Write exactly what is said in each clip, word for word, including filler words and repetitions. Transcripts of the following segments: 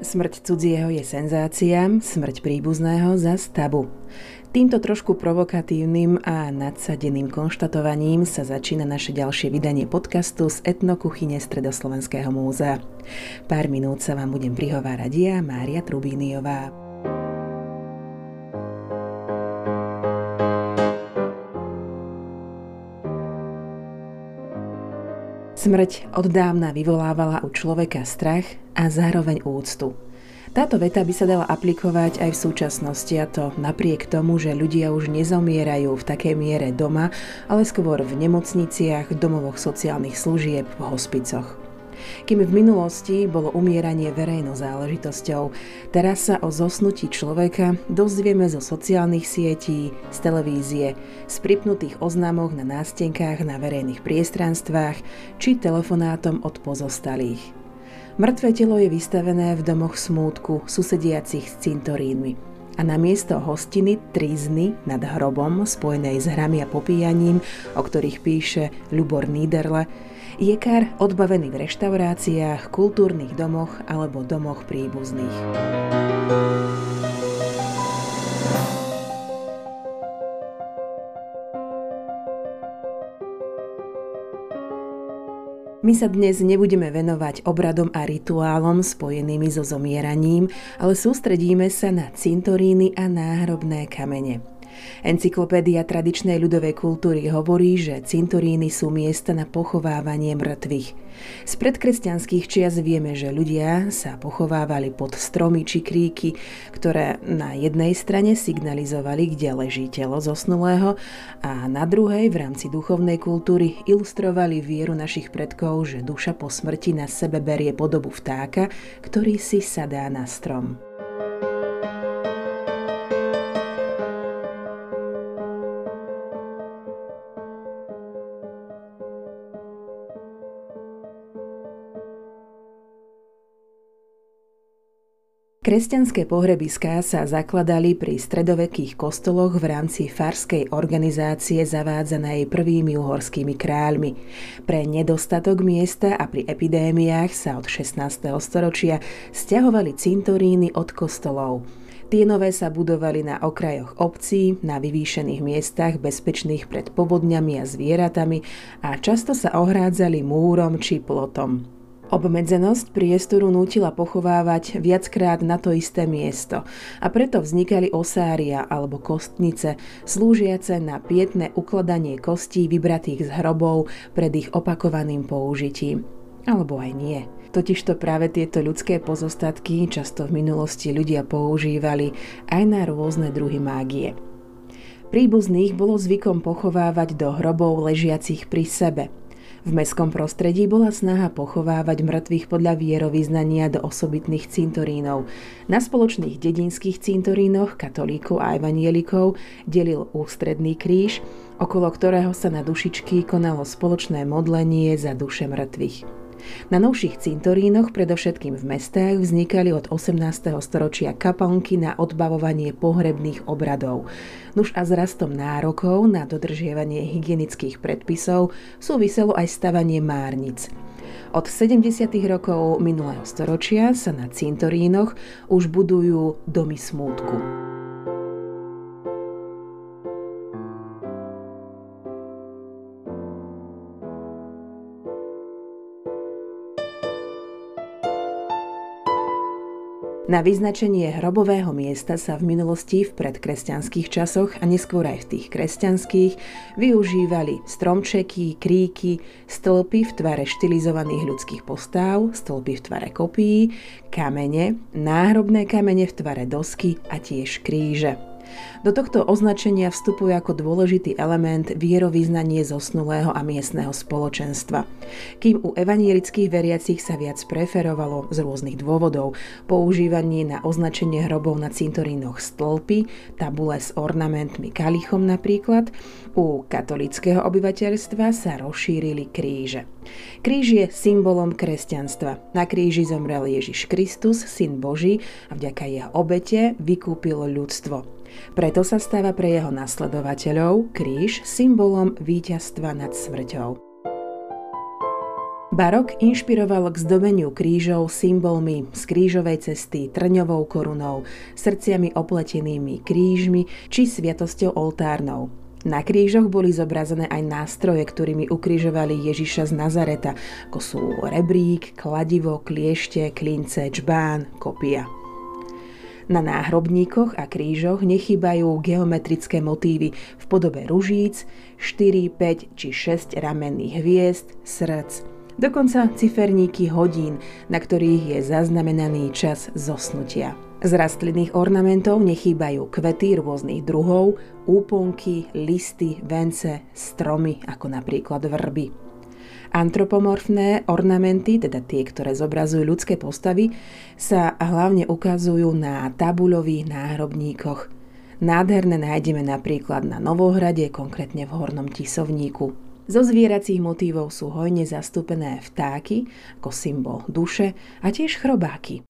Smrť cudzieho je senzácia, smrť príbuzného zas tabu. Týmto trošku provokatívnym a nadsadeným konštatovaním sa začína naše ďalšie vydanie podcastu z etnokuchyne Stredoslovenského múzea. Pár minút sa vám budem prihovárať ja, Mária Trubíniová. Smrť od dávna vyvolávala u človeka strach a zároveň úctu. Táto veta by sa dala aplikovať aj v súčasnosti, a to napriek tomu, že ľudia už nezomierajú v takej miere doma, ale skôr v nemocniciach, domovoch sociálnych služieb, v hospicoch. Kým v minulosti bolo umieranie verejnou záležitosťou, teraz sa o zosnutí človeka dozvieme zo sociálnych sietí, z televízie, z pripnutých oznamoch na nástenkách na verejných priestranstvách či telefonátom od pozostalých. Mŕtve telo je vystavené v domoch smútku susediacich s cintorínmi a namiesto hostiny trízny nad hrobom spojenej s hrami a popíjaním, o ktorých píše Ľubor Níderle, je kár odbavený v reštauráciách, kultúrnych domoch alebo domoch príbuzných. My sa dnes nebudeme venovať obradom a rituálom spojenými so zomieraním, ale sústredíme sa na cintoríny a náhrobné kamene. Encyklopédia tradičnej ľudovej kultúry hovorí, že cintoríny sú miesta na pochovávanie mŕtvych. Z predkresťanských čias vieme, že ľudia sa pochovávali pod stromy či kríky, ktoré na jednej strane signalizovali, kde leží telo zosnulého, a na druhej v rámci duchovnej kultúry ilustrovali vieru našich predkov, že duša po smrti na sebe berie podobu vtáka, ktorý si sadá na strom. Kresťanské pohrebiská sa zakladali pri stredovekých kostoloch v rámci farskej organizácie zavádzanej prvými uhorskými kráľmi. Pre nedostatok miesta a pri epidémiách sa od šestnásteho storočia sťahovali cintoríny od kostolov. Tie nové sa budovali na okrajoch obcí, na vyvýšených miestach bezpečných pred povodňami a zvieratami a často sa ohrádzali múrom či plotom. Obmedzenosť priestoru nútila pochovávať viackrát na to isté miesto a preto vznikali osária alebo kostnice, slúžiace na pietné ukladanie kostí vybratých z hrobov pred ich opakovaným použitím. Alebo aj nie. Totižto práve tieto ľudské pozostatky často v minulosti ľudia používali aj na rôzne druhy mágie. Príbuzných bolo zvykom pochovávať do hrobov ležiacich pri sebe. V mestskom prostredí bola snaha pochovávať mŕtvych podľa vierovyznania do osobitných cintorínov. Na spoločných dedinských cintorínoch katolíkov a evanielikov delil ústredný kríž, okolo ktorého sa na dušičky konalo spoločné modlenie za duše mŕtvych. Na novších cintorínoch, predovšetkým v mestách, vznikali od osemnásteho storočia kaplnky na odbavovanie pohrebných obradov. Nuž a s rastom nárokov na dodržiavanie hygienických predpisov súviselo aj stavanie márnic. Od sedemdesiatych rokov minulého storočia sa na cintorínoch už budujú domy smútku. Na vyznačenie hrobového miesta sa v minulosti v predkresťanských časoch a neskôr aj v tých kresťanských využívali stromčeky, kríky, stĺpy v tvare štilizovaných ľudských postáv, stĺpy v tvare kopií, kamene, náhrobné kamene v tvare dosky a tiež kríže. Do tohto označenia vstupuje ako dôležitý element vierovyznanie zosnulého a miestneho spoločenstva. Kým u evanielických veriacich sa viac preferovalo z rôznych dôvodov používanie na označenie hrobov na cintorínoch stĺpy, tabule s ornamentmi kalichom napríklad, u katolíckeho obyvateľstva sa rozšírili kríže. Kríž je symbolom kresťanstva. Na kríži zomrel Ježiš Kristus, Syn Boží, a vďaka jeho obete vykúpil ľudstvo. Preto sa stáva pre jeho nasledovateľov kríž symbolom víťazstva nad smrťou. Barok inšpiroval k zdobeniu krížov symbolmi z krížovej cesty, trňovou korunou, srdciami opletenými krížmi či sviatosťou oltárnou. Na krížoch boli zobrazené aj nástroje, ktorými ukrižovali Ježiša z Nazareta, ako sú rebrík, kladivo, kliešte, klince, džbán, kopia. Na náhrobníkoch a krížoch nechýbajú geometrické motívy v podobe ružíc, štyri, päť či šesť ramenných hviezd, srdc, dokonca ciferníky hodín, na ktorých je zaznamenaný čas zosnutia. Z rastlinných ornamentov nechýbajú kvety rôznych druhov, úponky, listy, vence, stromy, ako napríklad vrby. Antropomorfné ornamenty, teda tie, ktoré zobrazujú ľudské postavy, sa hlavne ukazujú na tabuľových náhrobníkoch. Nádherné nájdeme napríklad na Novohrade, konkrétne v Hornom Tisovníku. Zo zvieracích motívov sú hojne zastúpené vtáky, ako symbol duše, a tiež chrobáky.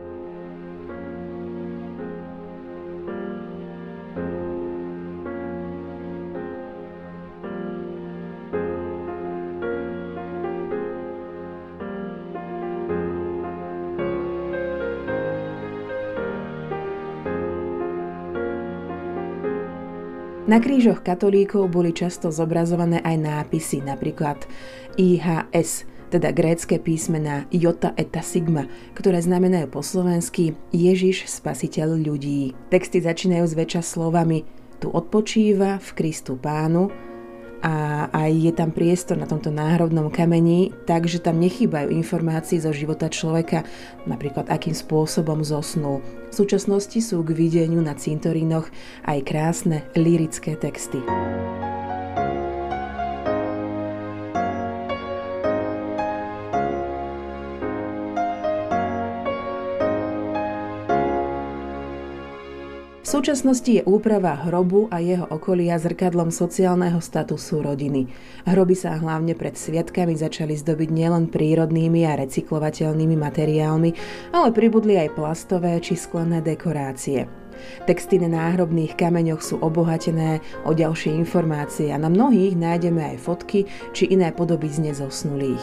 Na krížoch katolíkov boli často zobrazované aj nápisy, napríklad í há es, teda grécke písmená Iota eta Sigma, ktoré znamenajú po slovensky Ježiš, spasiteľ ľudí. Texty začínajú zväčša slovami Tu odpočíva v Kristu Pánu, a aj je tam priestor na tomto náhrobnom kameni, takže tam nechýbajú informácie zo života človeka, napríklad akým spôsobom zosnul. V súčasnosti sú k videniu na cintorínoch aj krásne lyrické texty. V súčasnosti je úprava hrobu a jeho okolia zrkadlom sociálneho statusu rodiny. Hroby sa hlavne pred sviatkami začali zdobiť nielen prírodnými a recyklovateľnými materiálmi, ale pribudli aj plastové či sklené dekorácie. Texty na náhrobných kameňoch sú obohatené o ďalšie informácie a na mnohých nájdeme aj fotky či iné podobizne zosnulých.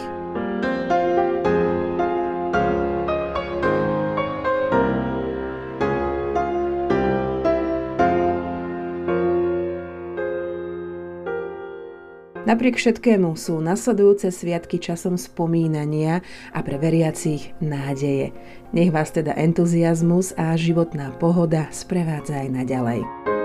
Napriek všetkému sú nasledujúce sviatky časom spomínania a pre veriacich nádeje. Nech vás teda entuziazmus a životná pohoda sprevádza aj naďalej.